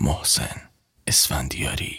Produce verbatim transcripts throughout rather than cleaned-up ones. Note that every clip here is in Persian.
محسن اسفندیاری.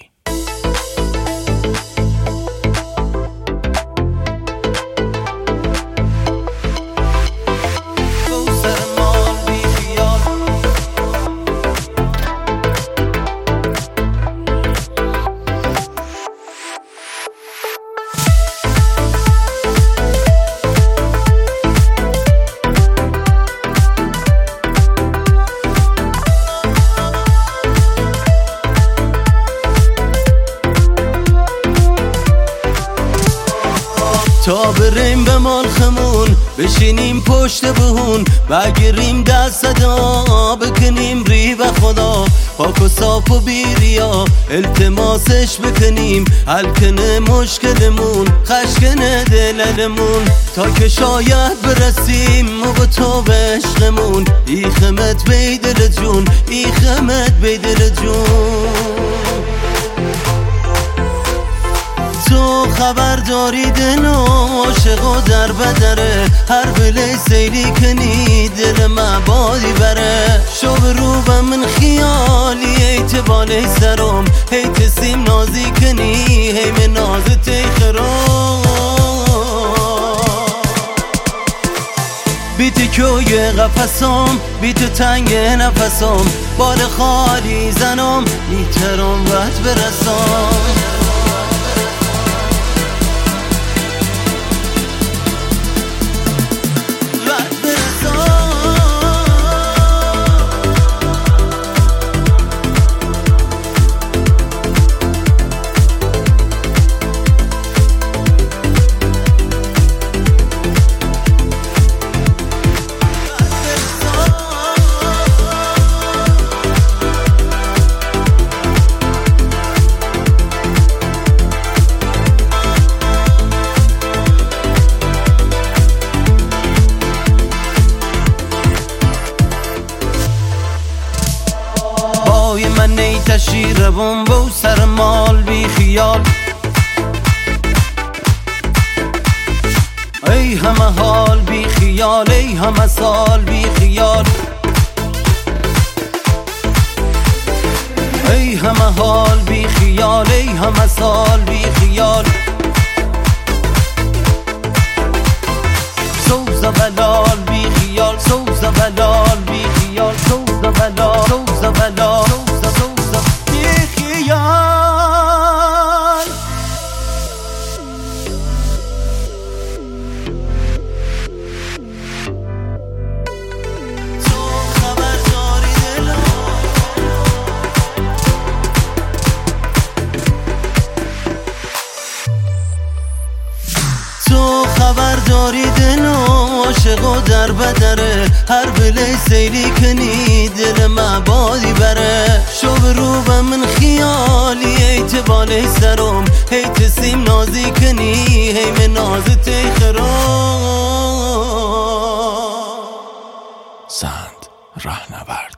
تا بریم به مالخمون بشینیم پشت بهون، بگیریم دست صدا بکنیم ری به خدا، پاک و صاف و بیریا التماسش بکنیم، حل کنه مشکلمون خشکنه دلمون، تا که شاید برسیم و به تو به عشقمون. ای خمت بی دل جون، ای خمت بی دل جون. تو خبر داری دل عاشق و در بدره، هر بله سیلی کنی دل مبادی بره. شو برو به من خیالی ایت بالی سرم، هیت سیم نازی کنی هیم نازت خرام. بیت کوی قفصم، بیت تنگ نفسم، بال خالی زنم میترم وقت برسم. من نیتشی روم بو سر مال بی خیال، ای همه حال بی خیال، ای همه سال بی خیال، ای همه حال بی خیال، ای همه سال بی خیال. سوز بلال بی خیال، سوز بلال بی خیال، سوز بلال، سوز بلال، خبر داری دل عاشق و در بدره، هر بله سیلی کنی دل مبادی بره. شو برو به من خیالی ایت بالی سرم، هیت سیم نازی کنی هیم نازت خرام. سند رهنورد.